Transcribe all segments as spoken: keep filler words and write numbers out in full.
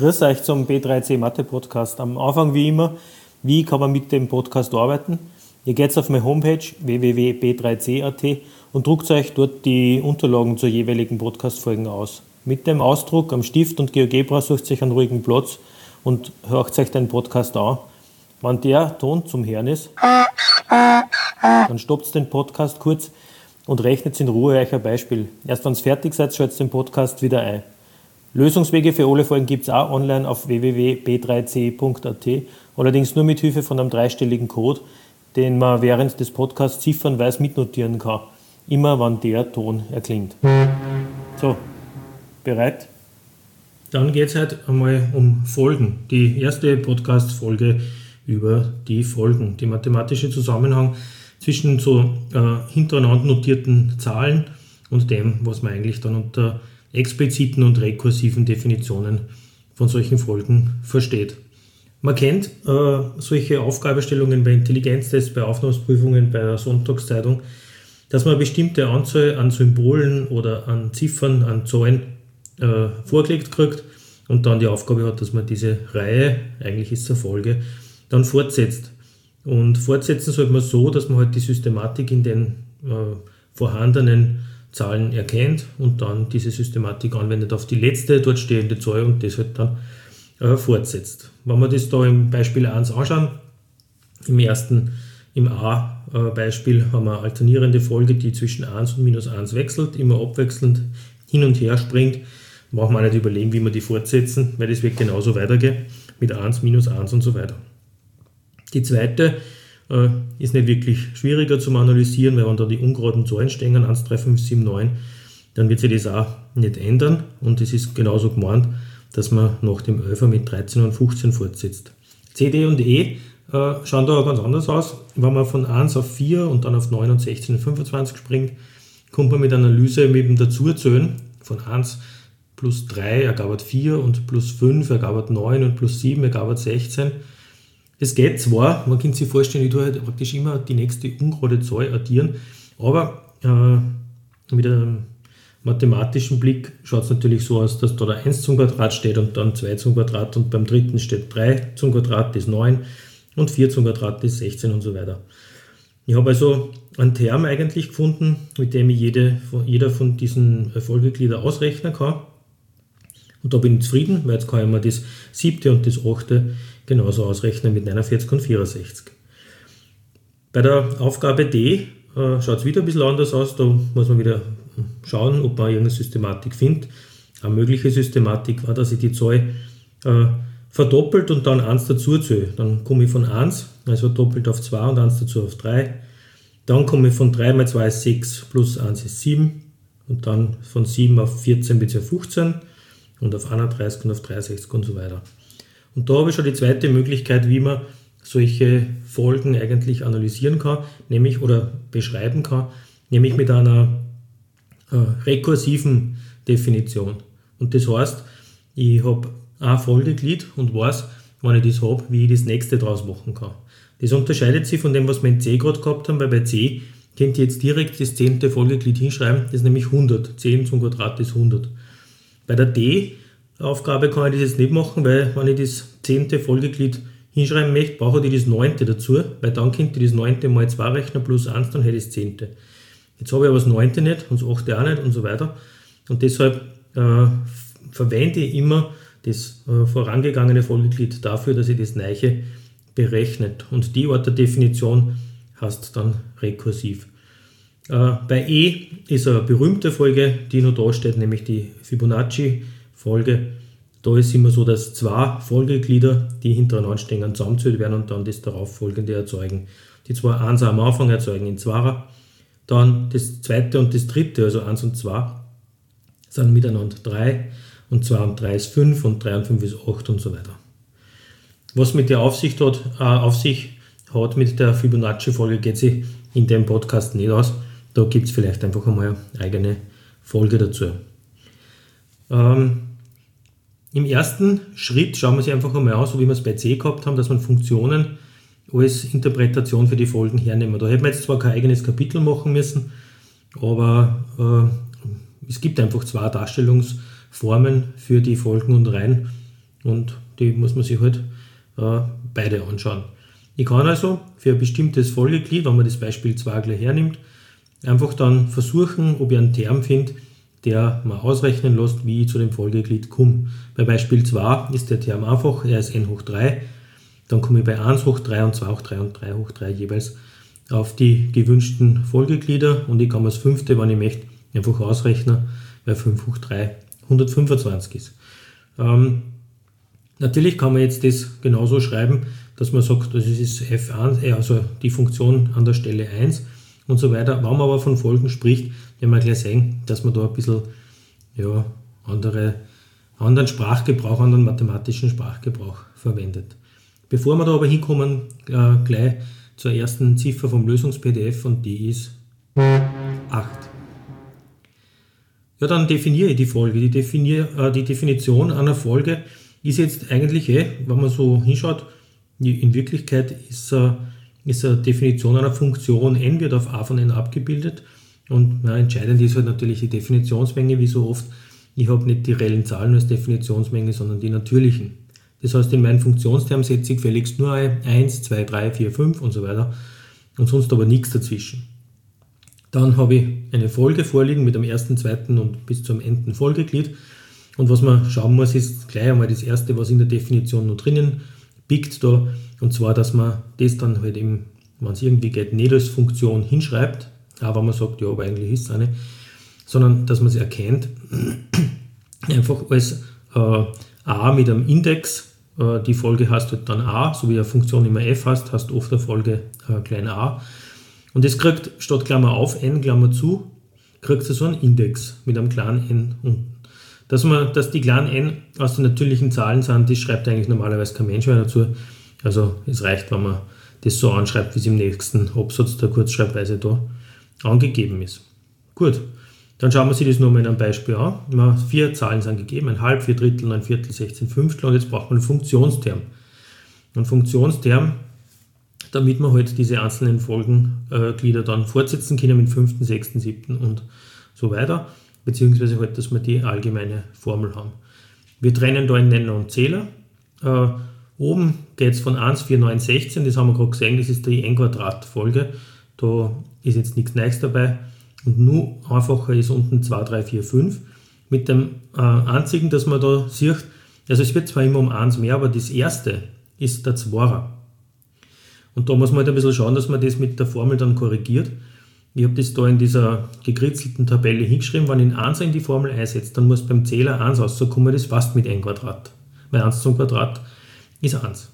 Grüß euch zum B drei C Mathe Podcast. Am Anfang wie immer, wie kann man mit dem Podcast arbeiten? Ihr geht auf meine Homepage w w w punkt b drei c punkt a t und druckt euch dort die Unterlagen zur jeweiligen Podcast-Folgen aus. Mit dem Ausdruck am Stift und GeoGebra sucht euch einen ruhigen Platz und hört euch den Podcast an. Wenn der Ton zum Hören ist, dann stoppt den Podcast kurz und rechnet in Ruhe euch ein Beispiel. Erst wenn ihr fertig seid, schaltet den Podcast wieder ein. Lösungswege für alle Folgen gibt es auch online auf w w w punkt b drei c punkt a t, allerdings nur mit Hilfe von einem dreistelligen Code, den man während des Podcasts ziffernweise mitnotieren kann, immer wenn der Ton erklingt. So, bereit? Dann geht es heute einmal um Folgen. Die erste Podcast-Folge über die Folgen, die mathematische Zusammenhang zwischen so äh, hintereinander notierten Zahlen und dem, was man eigentlich dann unter expliziten und rekursiven Definitionen von solchen Folgen versteht. Man kennt äh, solche Aufgabenstellungen bei Intelligenztests, bei Aufnahmeprüfungen, bei der Sonntagszeitung, dass man eine bestimmte Anzahl an Symbolen oder an Ziffern, an Zahlen äh, vorgelegt kriegt und dann die Aufgabe hat, dass man diese Reihe, eigentlich ist es eine Folge, dann fortsetzt. Und fortsetzen sollte man so, dass man halt die Systematik in den äh, vorhandenen Zahlen erkennt und dann diese Systematik anwendet auf die letzte dort stehende Zahl und das halt dann äh, fortsetzt. Wenn wir das da im Beispiel eins anschauen, im ersten, im A-Beispiel haben wir eine alternierende Folge, die zwischen eins und minus eins wechselt, immer abwechselnd hin und her springt. Brauchen wir nicht überlegen, wie wir die fortsetzen, weil das wird genauso weitergehen mit eins, minus eins und so weiter. Die zweite äh, ist nicht wirklich schwieriger zum Analysieren, weil wenn da die ungeraden Zahlen stehen, eins, drei, fünf, sieben, neun, dann wird sich das auch nicht ändern und es ist genauso gemeint, dass man nach dem Elfer mit dreizehn und fünfzehn fortsetzt. C, D und E äh, schauen da ganz anders aus. Wenn man von eins auf vier und dann auf neun und sechzehn und fünfundzwanzig springt, kommt man mit einer Analyse mit dem Dazuzählen von eins plus drei ergab vier und plus fünf ergab neun und plus sieben ergab sechzehn. Es geht zwar, man kann sich vorstellen, ich tue halt praktisch immer die nächste ungerade Zahl addieren, aber äh, mit einem mathematischen Blick schaut es natürlich so aus, dass da der eins zum Quadrat steht und dann zwei zum Quadrat und beim dritten steht drei zum Quadrat, das ist neun und vier zum Quadrat, das ist sechzehn und so weiter. Ich habe also einen Term eigentlich gefunden, mit dem ich jede, jeder von diesen Folgegliedern ausrechnen kann. Und da bin ich zufrieden, weil jetzt kann ich mir das siebte und das achte genauso ausrechnen mit neunundvierzig und vierundsechzig. Bei der Aufgabe D äh, schaut es wieder ein bisschen anders aus. Da muss man wieder schauen, ob man irgendeine Systematik findet. Eine mögliche Systematik war, dass ich die Zahl äh, verdoppelt und dann eins dazu zähle. Dann komme ich von eins, also doppelt auf zwei und eins dazu auf drei. Dann komme ich von drei mal zwei ist sechs plus eins ist sieben und dann von sieben auf vierzehn bzw. fünfzehn und auf einunddreißig und auf dreiundsechzig und so weiter. Und da habe ich schon die zweite Möglichkeit, wie man solche Folgen eigentlich analysieren kann, nämlich oder beschreiben kann, nämlich mit einer äh, rekursiven Definition. Und das heißt, ich habe ein Folgeglied und weiß, wenn ich das habe, wie ich das nächste draus machen kann. Das unterscheidet sich von dem, was wir in C gerade gehabt haben, weil bei C könnt ihr jetzt direkt das zehnte Folgeglied hinschreiben, das ist nämlich hundert. zehn zum Quadrat ist hundert. Bei der D-Aufgabe kann ich das jetzt nicht machen, weil wenn ich das zehnte Folgeglied hinschreiben möchte, brauche ich das neunte dazu, weil dann könnte ich das neunte mal zwei rechnen plus eins, dann hätte ich das zehnte. Jetzt habe ich aber das neunte nicht und das achte auch nicht und so weiter. Und deshalb äh, verwende ich immer das äh, vorangegangene Folgeglied dafür, dass ich das Neiche berechnet. Und die Art der Definition heißt dann rekursiv. Äh, bei E ist eine berühmte Folge, die noch da steht, nämlich die Fibonacci-Folge. Da ist es immer so, dass zwei Folgeglieder, die hintereinander stehen, zusammengezählt werden und dann das darauffolgende erzeugen. Die zwei Einser am Anfang erzeugen in Zweier, dann das zweite und das dritte, also eins und zwei, sind miteinander drei und zwei und drei ist fünf und drei und fünf ist acht und so weiter. Was mit der Aufsicht hat, äh, auf sich hat mit der Fibonacci-Folge geht sich in dem Podcast nicht aus. Da gibt es vielleicht einfach einmal eine eigene Folge dazu. Ähm, Im ersten Schritt schauen wir sich einfach einmal an, so wie wir es bei C gehabt haben, dass man Funktionen als Interpretation für die Folgen hernehmen. Da hätten wir jetzt zwar kein eigenes Kapitel machen müssen, aber äh, es gibt einfach zwei Darstellungsformen für die Folgen und Reihen und die muss man sich halt äh, beide anschauen. Ich kann also für ein bestimmtes Folgeglied, wenn man das Beispiel zwei gleich hernimmt, einfach dann versuchen, ob ich einen Term finde, der mal ausrechnen lässt, wie ich zu dem Folgeglied komme. Bei Beispiel zwei ist der Term einfach, er ist n hoch drei, dann komme ich bei eins hoch drei und zwei hoch drei und drei hoch drei jeweils auf die gewünschten Folgeglieder und ich kann mir das fünfte, wenn ich möchte, einfach ausrechnen, weil fünf hoch drei hundertfünfundzwanzig ist. Ähm, natürlich kann man jetzt das genauso schreiben, dass man sagt, das ist f eins, also die Funktion an der Stelle eins und so weiter. Wenn man aber von Folgen spricht, werden wir gleich sehen, dass man da ein bisschen ja, andere, anderen Sprachgebrauch, anderen mathematischen Sprachgebrauch verwendet. Bevor wir da aber hinkommen, äh, gleich zur ersten Ziffer vom Lösungs-P D F und die ist acht. Ja, dann definiere ich die Folge. Die, definier, äh, die Definition einer Folge ist jetzt eigentlich, eh, wenn man so hinschaut, in Wirklichkeit ist, äh, ist eine Definition einer Funktion n wird auf a von n abgebildet und ja, entscheidend ist halt natürlich die Definitionsmenge, wie so oft. Ich habe nicht die reellen Zahlen als Definitionsmenge, sondern die natürlichen. Das heißt, in meinen Funktionsterm setze ich gefälligst nur eins, zwei, drei, vier, fünf und so weiter und sonst aber nichts dazwischen. Dann habe ich eine Folge vorliegen mit dem ersten, zweiten und bis zum Enden Folgeglied. Und was man schauen muss, ist gleich einmal das erste, was in der Definition noch drinnen biegt da. Und zwar, dass man das dann halt eben, wenn es irgendwie geht, nicht als Funktion hinschreibt, auch wenn man sagt, ja, aber eigentlich ist es eine, sondern dass man es erkennt, einfach als äh, a mit einem Index. Äh, die Folge heißt halt dann a, so wie eine Funktion immer f heißt, hast oft eine Folge äh, klein a. Und das kriegt statt Klammer auf, n, Klammer zu, kriegt es so einen Index mit einem kleinen n unten. Dass, man, dass die kleinen n aus den natürlichen Zahlen sind, das schreibt eigentlich normalerweise kein Mensch mehr dazu. Also es reicht, wenn man das so anschreibt, wie es im nächsten Absatz der Kurzschreibweise da angegeben ist. Gut, dann schauen wir sich das nochmal in einem Beispiel an. Wir vier Zahlen sind gegeben, ein Halb, vier Drittel, ein Viertel, sechzehn Fünftel und jetzt braucht man einen Funktionsterm. Ein Funktionsterm, damit wir halt diese einzelnen Folgenglieder dann fortsetzen können mit fünften, sechsten, siebten und so weiter, beziehungsweise halt, dass wir die allgemeine Formel haben. Wir trennen da in Nenner und Zähler. Äh, oben geht es von eins, vier, neun, sechzehn, das haben wir gerade gesehen, das ist die n-Quadrat-Folge. Da ist jetzt nichts Neues dabei. Und nur einfacher ist unten zwei, drei, vier, fünf. Mit dem äh, einzigen, dass man da sieht, also es wird zwar immer um eins mehr, aber das erste ist der Zweier. Und da muss man halt ein bisschen schauen, dass man das mit der Formel dann korrigiert. Ich habe das da in dieser gekritzelten Tabelle hingeschrieben, wenn ich ein eins in die Formel einsetze, dann muss beim Zähler eins rauskommen, das fast mit n Quadrat. Weil eins zum Quadrat ist eins.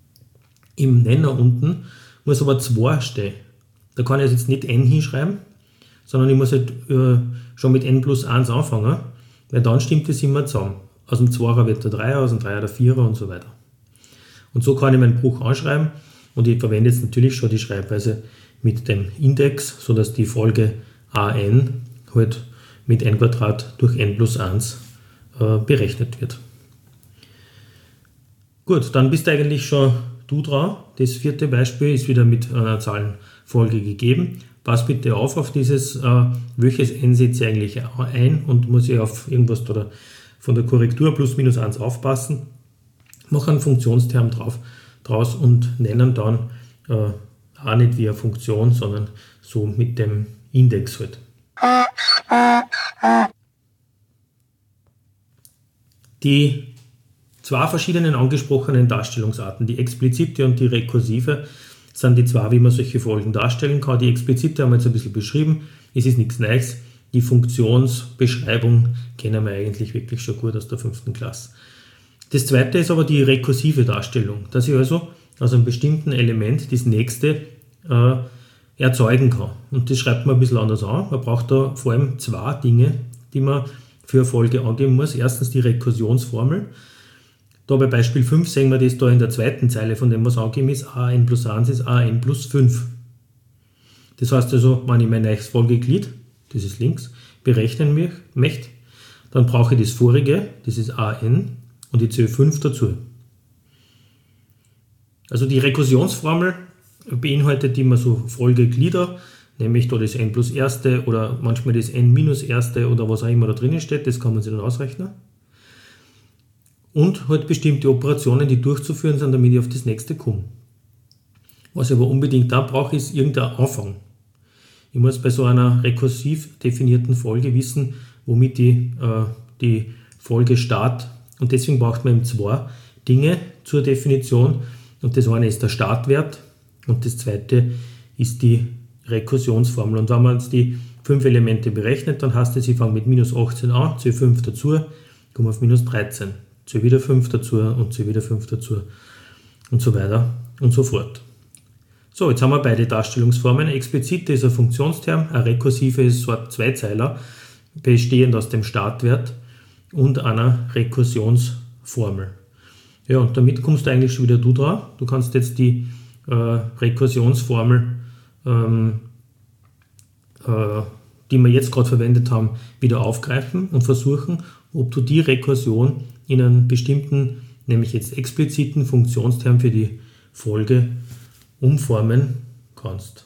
Im Nenner unten muss aber zwei stehen. Da kann ich jetzt nicht n hinschreiben, sondern ich muss halt äh, schon mit n plus eins anfangen, weil dann stimmt das immer zusammen. Aus dem Zweier wird der Dreier, aus dem Dreier der Vierer und so weiter. Und so kann ich meinen Bruch anschreiben und ich verwende jetzt natürlich schon die Schreibweise mit dem Index, sodass die Folge an halt mit n Quadrat durch n plus eins äh, berechnet wird. Gut, dann bist eigentlich schon du dran. Das vierte Beispiel ist wieder mit einer Zahlenfolge gegeben. Pass bitte auf auf dieses, äh, welches n setze ich eigentlich ein und muss ich auf irgendwas oder von der Korrektur plus minus eins aufpassen. Mache einen Funktionsterm drauf, draus und nennen dann äh, auch nicht wie eine Funktion, sondern so mit dem Index halt. Die zwei verschiedenen angesprochenen Darstellungsarten, die explizite und die rekursive, sind die zwei, wie man solche Folgen darstellen kann. Die explizite haben wir jetzt ein bisschen beschrieben, es ist nichts Neues. Die Funktionsbeschreibung kennen wir eigentlich wirklich schon gut aus der fünften Klasse. Das zweite ist aber die rekursive Darstellung, dass ich also aus einem bestimmten Element das nächste äh, erzeugen kann. Und das schreibt man ein bisschen anders an. Man braucht da vor allem zwei Dinge, die man für eine Folge angeben muss. Erstens die Rekursionsformel. Da bei Beispiel fünf sehen wir das da in der zweiten Zeile, von dem was angegeben ist, an plus eins ist an plus fünf. Das heißt also, wenn ich mein neues Folgeglied, das ist links, berechnen möchte, dann brauche ich das vorige, das ist an, und ich zähle fünf dazu. Also die Rekursionsformel beinhaltet immer so Folgeglieder, nämlich da das n plus erste oder manchmal das n minus erste oder was auch immer da drinnen steht, das kann man sich dann ausrechnen. und halt bestimmte Operationen, die durchzuführen sind, damit ich auf das nächste komme. Was ich aber unbedingt da brauche, ist irgendein Anfang. Ich muss bei so einer rekursiv definierten Folge wissen, womit ich äh, die Folge start. Und deswegen braucht man eben zwei Dinge zur Definition. Und das eine ist der Startwert und das zweite ist die Rekursionsformel. Und wenn man jetzt die fünf Elemente berechnet, dann heißt es, ich fange mit minus achtzehn an, zähle fünf dazu, komme auf minus dreizehn, zähle wieder fünf dazu und zähle wieder fünf dazu und so weiter und so fort. So, jetzt haben wir beide Darstellungsformen. Eine explizite ist ein Funktionsterm, eine rekursive ist so ein Zweizeiler, bestehend aus dem Startwert und einer Rekursionsformel. Ja, und damit kommst du eigentlich schon wieder du drauf. Du kannst jetzt die äh, Rekursionsformel, ähm, äh, die wir jetzt gerade verwendet haben, wieder aufgreifen und versuchen, ob du die Rekursion in einen bestimmten, nämlich jetzt expliziten Funktionsterm für die Folge umformen kannst.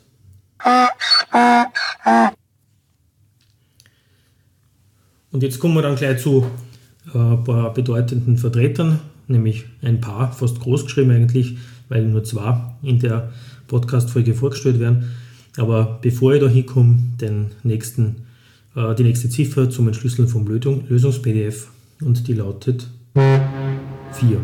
Und jetzt kommen wir dann gleich zu äh, ein paar bedeutenden Vertretern, nämlich ein paar, fast groß geschrieben eigentlich, weil nur zwei in der Podcast-Folge vorgestellt werden. Aber bevor ich da hinkomme, den nächsten, äh, die nächste Ziffer zum Entschlüsseln vom Lösungs-P D F und die lautet vier.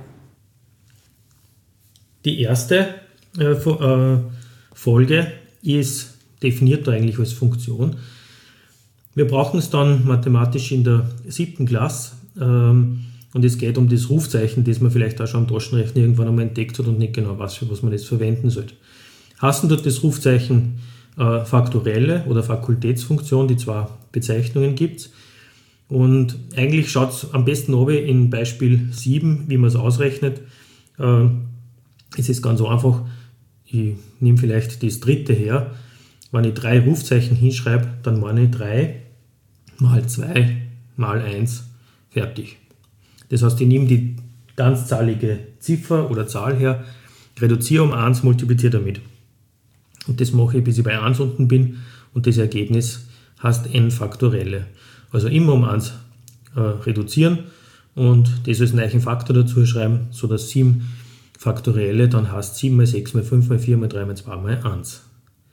Die erste äh, äh, Folge ist definiert da eigentlich als Funktion. Wir brauchen es dann mathematisch in der siebten Klasse ähm, und es geht um das Rufzeichen, das man vielleicht auch schon am Taschenrechner irgendwann einmal entdeckt hat und nicht genau weiß, für was man das verwenden sollte. Hassen dort das Rufzeichen äh, faktorielle oder Fakultätsfunktion, die zwei Bezeichnungen gibt es. Und eigentlich schaut es am besten an in Beispiel sieben, wie man es ausrechnet. Äh, es ist ganz einfach, ich nehme vielleicht das dritte her. Wenn ich drei Rufzeichen hinschreibe, dann meine ich drei mal zwei mal eins, fertig. Das heißt, ich nehme die ganzzahlige Ziffer oder Zahl her, reduziere um eins, multipliziere damit. Und das mache ich, bis ich bei eins unten bin und das Ergebnis heißt n Faktorelle. Also immer um eins äh, reduzieren und das als neuen Faktor dazu schreiben, sodass sieben Faktorielle dann heißt sieben mal sechs mal fünf mal vier mal drei mal zwei mal eins.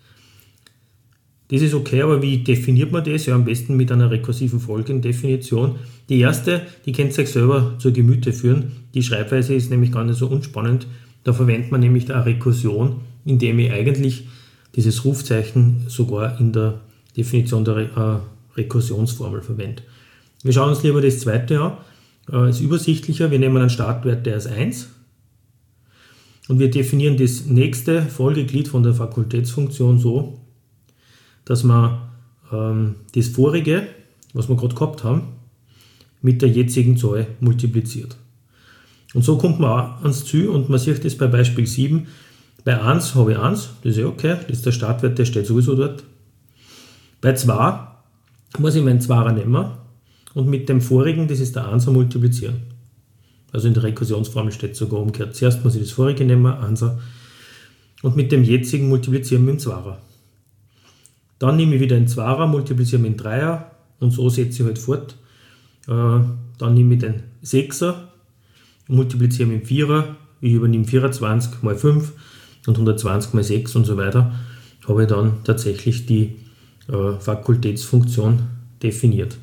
Das ist okay, aber wie definiert man das? Ja, am besten mit einer rekursiven Folgendefinition. Die erste, die könnt ihr euch selber zur Gemüte führen. Die Schreibweise ist nämlich gar nicht so unspannend. Da verwendet man nämlich eine Rekursion, indem ich eigentlich dieses Rufzeichen sogar in der Definition der Re- äh, Rekursionsformel verwende. Wir schauen uns lieber das zweite an. Äh, ist übersichtlicher. Wir nehmen einen Startwert, der ist eins. Und wir definieren das nächste Folgeglied von der Fakultätsfunktion so, dass man ähm, das vorige, was wir gerade gehabt haben, mit der jetzigen Zahl multipliziert. Und so kommt man auch ans Ziel und man sieht das bei Beispiel sieben. Bei eins habe ich eins, das ist ja okay, das ist der Startwert, der steht sowieso dort. Bei zwei muss ich meinen Zweier nehmen und mit dem vorigen, das ist der Einser, multiplizieren. Also in der Rekursionsformel steht es sogar umgekehrt. Zuerst muss ich das vorige nehmen, Einser, und mit dem jetzigen multiplizieren mit dem Zweier. Dann nehme ich wieder einen Zweier, multipliziere mit dem Dreier und so setze ich halt fort. Äh, dann nehme ich den Sechser, multipliziere mit dem Vierer, ich übernehme vierundzwanzig mal fünf und hundertzwanzig mal sechs und so weiter. Habe ich dann tatsächlich die äh, Fakultätsfunktion definiert.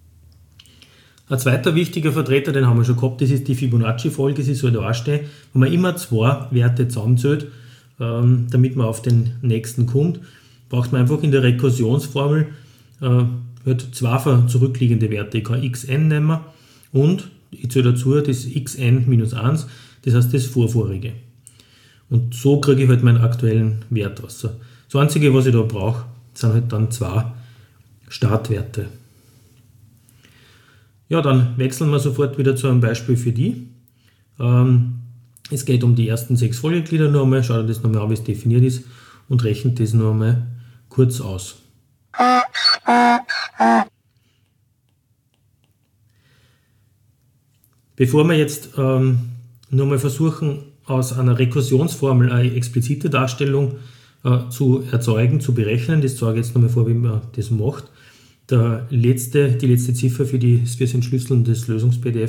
Ein zweiter wichtiger Vertreter, den haben wir schon gehabt, das ist die Fibonacci-Folge, sie soll da stehen, wo man immer zwei Werte zusammenzählt, ähm, damit man auf den nächsten kommt. Braucht man einfach in der Rekursionsformel äh, halt zwei zurückliegende Werte. Ich kann xn nehmen und ich zähle dazu das xn minus eins, das heißt das vorvorige. Und so kriege ich halt meinen aktuellen Wert raus. Das Einzige, was ich da brauche, sind halt dann zwei Startwerte. Ja, dann wechseln wir sofort wieder zu einem Beispiel für die. Ähm, es geht um die ersten sechs Folgeglieder nur einmal. Schaut euch das nochmal an, wie es definiert ist und rechnet das nur einmal kurz aus. Bevor wir jetzt ähm, nur mal versuchen, aus einer Rekursionsformel eine explizite Darstellung äh, zu erzeugen, zu berechnen, das zeige ich jetzt nochmal vor, wie man das macht. Der letzte, die letzte Ziffer für, die, für das Entschlüsseln des Lösungs-P D F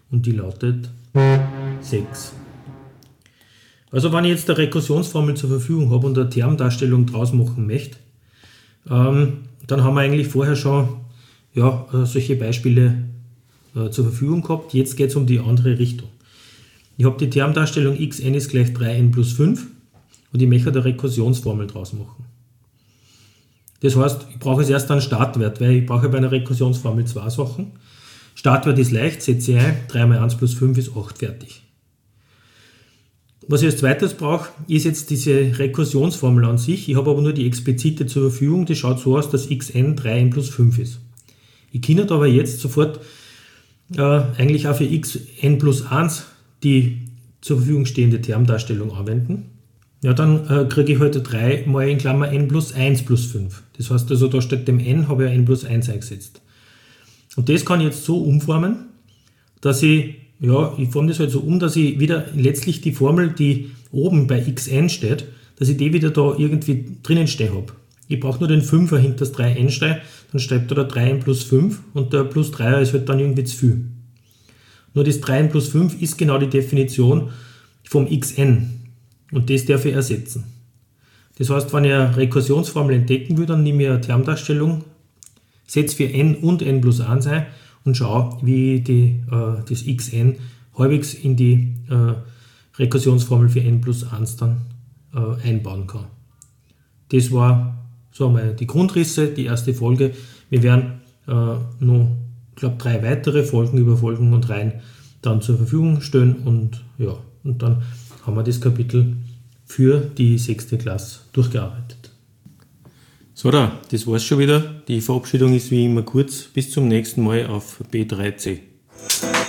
und die lautet sechs. Also wenn ich jetzt eine Rekursionsformel zur Verfügung habe und eine Termdarstellung draus machen möchte, ähm, dann haben wir eigentlich vorher schon ja, solche Beispiele äh, zur Verfügung gehabt. Jetzt geht es um die andere Richtung. Ich habe die Termdarstellung xn ist gleich drei n plus fünf und ich möchte eine Rekursionsformel draus machen. Das heißt, ich brauche jetzt erst einen Startwert, weil ich brauche bei einer Rekursionsformel zwei Sachen. Startwert ist leicht, setze ich ein, drei mal eins plus fünf ist acht, fertig. Was ich als zweites brauche, ist jetzt diese Rekursionsformel an sich. Ich habe aber nur die explizite zur Verfügung, die schaut so aus, dass xn drei n plus fünf ist. Ich kann aber jetzt sofort äh, eigentlich auch für xn plus eins die zur Verfügung stehende Termdarstellung anwenden. Ja, dann äh, kriege ich heute drei mal in Klammer n plus eins plus fünf. Das heißt also, da statt dem n habe ich ein n plus eins eingesetzt. Und das kann ich jetzt so umformen, dass ich, ja, ich forme das halt so um, dass ich wieder letztlich die Formel, die oben bei xn steht, dass ich die wieder da irgendwie drinnen stehen habe. Ich brauche nur den fünfer hinter das drei n stehen, dann schreibt da der drei n plus fünf und der plus drei ist halt dann irgendwie zu viel. Nur das drei n plus fünf ist genau die Definition vom xn und das darf ich ersetzen. Das heißt, wenn ich eine Rekursionsformel entdecken will, dann nehme ich eine Termdarstellung, setze für n und n plus eins ein und schaue, wie ich die, äh, das xn halbwegs in die äh, Rekursionsformel für n plus eins dann äh, einbauen kann. Das war so einmal die Grundrisse, die erste Folge. Wir werden äh, noch, ich glaube, drei weitere Folgen über Folgen und Reihen dann zur Verfügung stellen und ja, und dann haben wir das Kapitel für die sechste Klasse durchgearbeitet. So, da, das war's schon wieder. Die Verabschiedung ist wie immer kurz. Bis zum nächsten Mal auf B drei C.